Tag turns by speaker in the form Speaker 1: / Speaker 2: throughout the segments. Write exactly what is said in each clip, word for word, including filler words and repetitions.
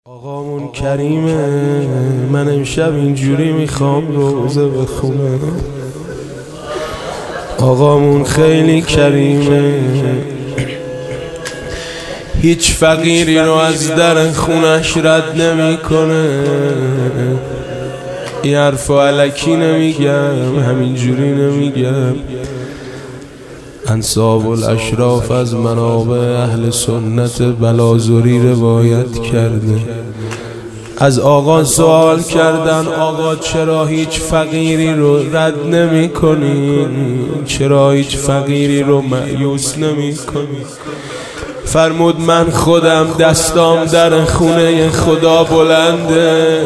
Speaker 1: آقامون کریمه، من امشب اینجوری میخوام روزه بخونم. آقامون خیلی کریمه، هیچ فقیری رو از در خونش رد نمیکنه. این حرف الکی نمیگم، همینجوری نمیگم. انصاب الاشراف از منابع اهل سنت بلازری روایت کرده. از آقا سوال کردن آقا چرا هیچ فقیری رو رد نمی کنی؟ چرا هیچ فقیری رو مایوس نمی کنی؟ فرمود من خودم دستام در خونه خدا بلنده،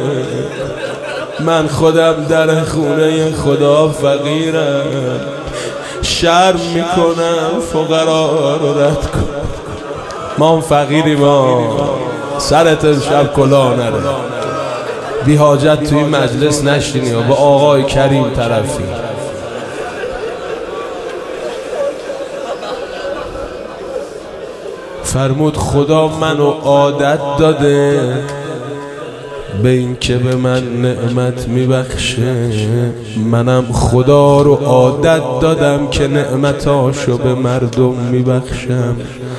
Speaker 1: من خودم در خونه خدا فقیرم، شرم میکنم فقرا رو رد کن. ما هم فقیری، ما سرت امشب کلاه نره، بی حاجت توی مجلس نشینی و با آقای کریم طرفی. فرمود خدا منو عادت داده به این که به من نعمت میبخشه، منم خدا رو عادت دادم که نعمتاشو به مردم میبخشم.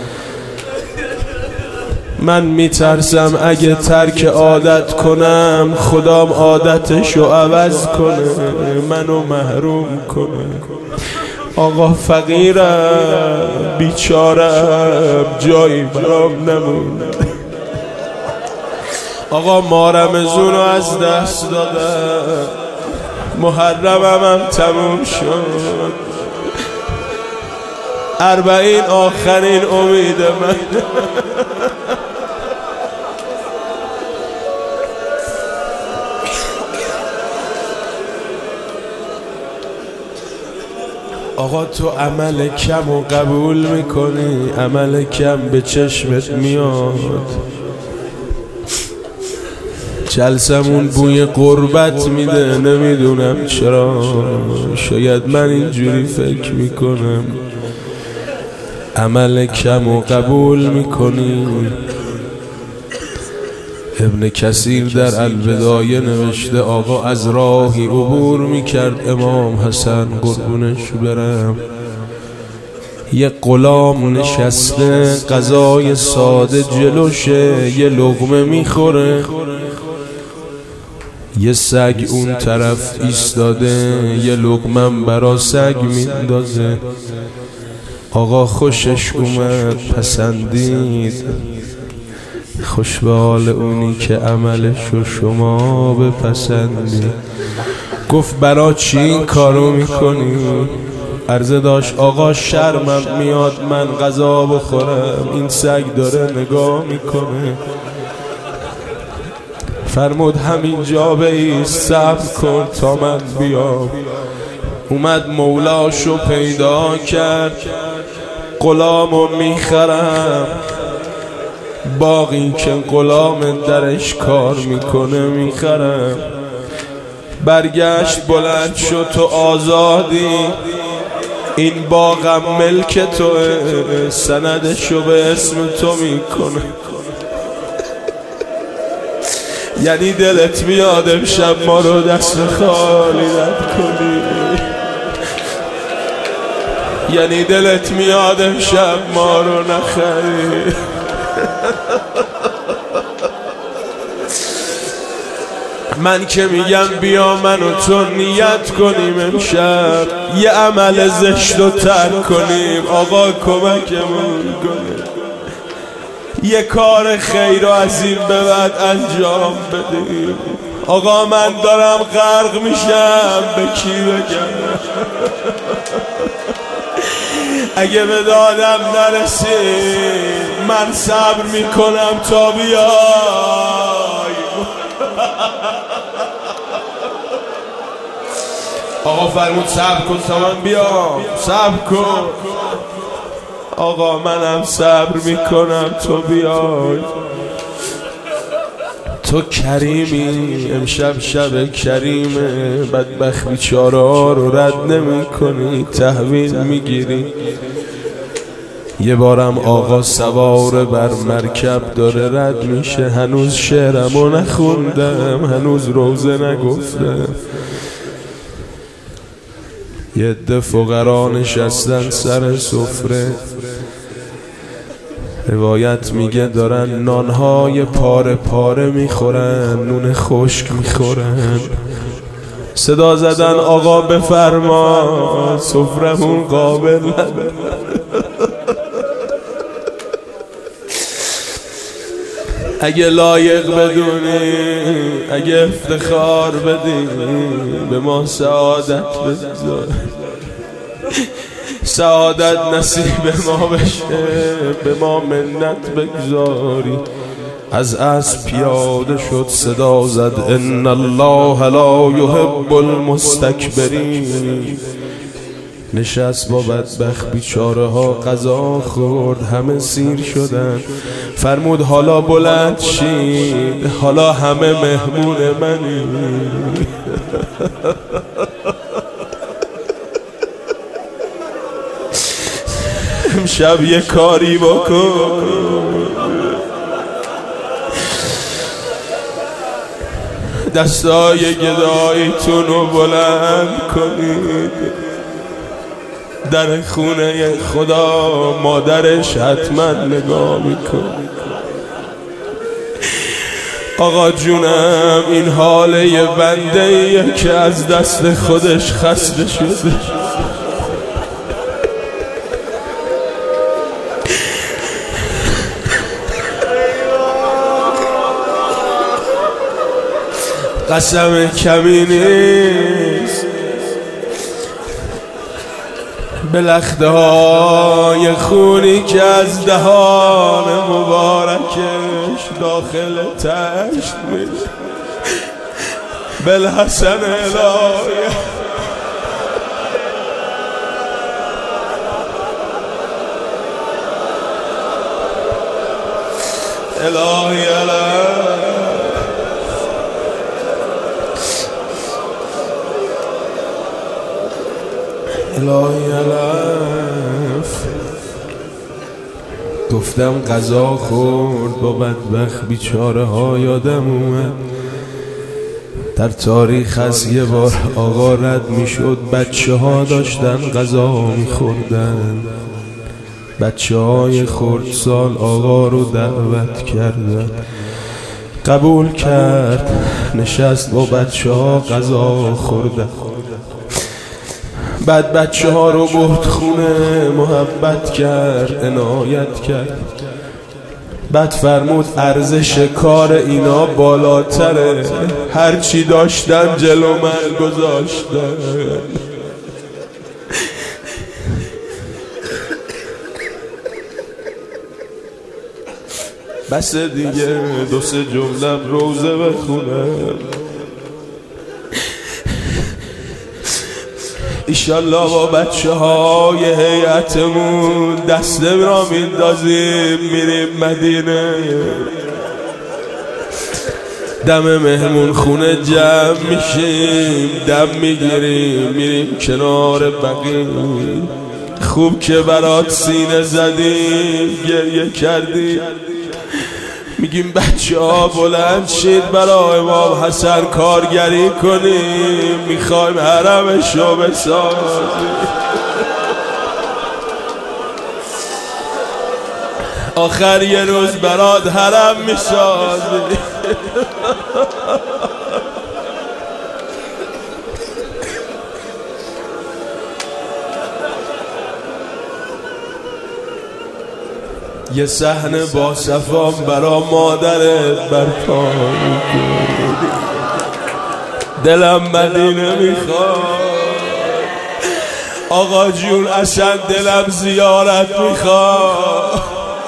Speaker 1: من میترسم اگه ترک عادت کنم خدام عادتشو عوض کنه، منو محروم کنه. آقا فقیرم، بیچارم، جایی برام نمونه. آقا ما رمضون رو از دست دادم، محرمم هم تموم شد، اربعین آخرین امید من. آقا تو عمل کم و قبول میکنی، عمل کم به چشمت میاد. جلسمون بوی قربت میده، نمیدونم چرا، شاید من اینجوری فکر میکنم. عمل کم و قبول میکنی. ابن کثیر در البدایه نوشته آقا از راهی عبور میکرد امام حسن قربونش برم، یه غلام نشسته غذای ساده جلوشه، یه لقمه میخوره، یه سگ اون طرف ایستاده، یه لقمه برا سگ میندازه. آقا خوشش اومد، پسندید، خوش به حال اونی که عملشو شما بپسندید. گفت برا چی این کارو میکنی؟ عرضه داشت آقا شرمم میاد من غذا بخورم، این سگ داره نگاه میکنه. فرمود همینجا بایست، صبر کن تا من بیام. اومد مولاشو پیدا کرد، غلامو میخرم، باقی که غلام درش کار میکنه میخرم. برگشت بلند شد تو آزادی، این باغم ملک توه، سندشو به اسم تو میکنه. یعنی دلت میاد امشب ما رو دست خالی رد کنی، یعنی دلت میاد امشب ما رو نخری. من که میگم بیا من و تو نیت کنیم امشب یه عمل زشت رو ترک کنیم. آقا کمکمون کنه، یه کار خیر و از این به بعد انجام بدیم. آقا من دارم غرق میشم، به کی بگم؟ اگه به دادم نرسید من صبر میکنم تا بیای. آقا فرمود صبر کن تا من بیام، صبر کن. آقا منم صبر میکنم تو بیای. تو کریمی، امشب شب کریمه، بدبخت بیچاره ها رو رد نمی کنی، تحویل میگیری. یه بارم آقا سوار بر مرکب داره رد میشه، هنوز شعرمو نخوندم، هنوز روزه نگفتم. یه عده فقرا نشستن سر سفره، روایت میگه دارن نانهای پاره پاره میخورن، نون خشک میخورن. صدا زدن آقا بفرما سفرمون قابل نداره. اگه لایق بدونی، اگه افتخار بدی، به ما سعادت بذار، سعادت نصیب ما بشه، به ما منت بگذاری. از اسب پیاده شد، صدا زد ان الله لا یحب المستکبرین. نشست با بدبخت بیچاره ها غذا خورد، همه سیر شدن. فرمود حالا بلند شید، حالا همه مهمون منی. امشب یه کاری بکن، دستای گداییتون رو بلند کنید. در خونه خدا مادرش حتما نگاه میکن. آقا جونم این حال یه بنده ایه که از دست خودش خسته شده. قسم کمی نیست به لخته های خونی که از دهان مبارکش داخل تشت میره. بالحسن الهی الهی الهی الهی الف. گفتم غذا خورد با بدبخت بیچاره ها، یادم اومد در تاریخ از یه بار آقا رد می شد، بچه ها داشتن غذا می خوردن. بچه های خردسال آقا رو دعوت کردن، قبول کرد، نشست با بچه ها غذا خوردن. بعد بچه ها رو برد خونه، محبت کرد، عنایت کرد. بعد فرمود ارزش کار اینا بالاتره، هرچی داشتن جلو من گذاشتن. بس دیگه دو سه جمله روزه بخونم، ایشالله با بچه های هیئتمون دسته را میندازیم میریم مدینه. دم مهمون خونه جمع میشیم، دم میگیریم میریم کنار بقیه. خوب که برات سینه زدیم، گریه کردیم، میگیم بچه ها بلند شید برای امام حسن کارگری کنیم، میخوایم حرمشو بسازیم. آخر یه روز برات حرم میسازیم. یه صحنه با صفام برا مادرت برپا میکنی، دلم مدینه میخواد. آقا جون اصلا دلم زیارت میخواد.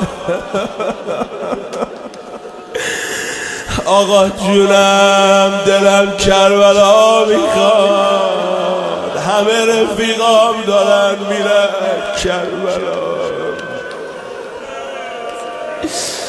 Speaker 1: آقا جونم دلم کربلا میخواد. همه رفیقام دارن میرن کربلا.